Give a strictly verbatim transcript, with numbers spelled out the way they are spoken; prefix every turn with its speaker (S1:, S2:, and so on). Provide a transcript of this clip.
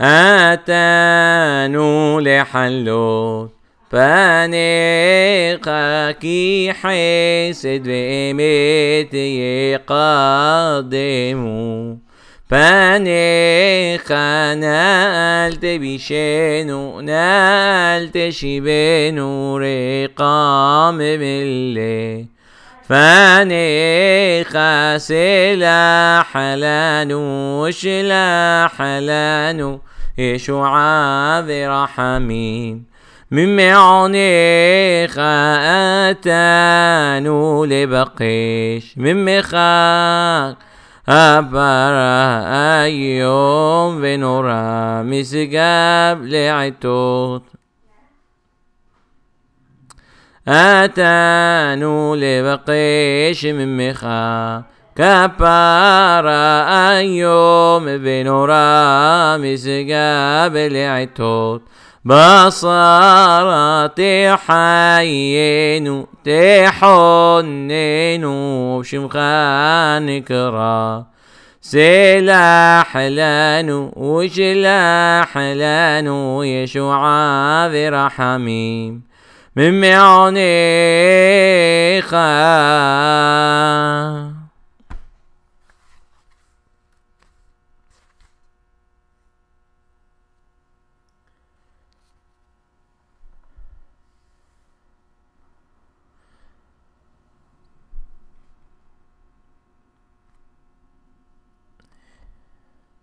S1: أتانوا لحلوت فانيخ كي حسد وإمت يقدموا فانيخ نالت بشينو نالت شبينو رقام بالله فانيخ سلاح لانو شلاح لانو يشوع برحمين من معونيخ أتانو لبقيش من مخاك أبرا أيوم بنورا مسقاب لعتوت أتانو لبقيش من مخاك كبارا أيوم بنورا مسقاب لعتوت بصارة تحيينو تحنينو شمخان كرا سلاح لانو وشلاح لانو يشوع برحميم من معونيخ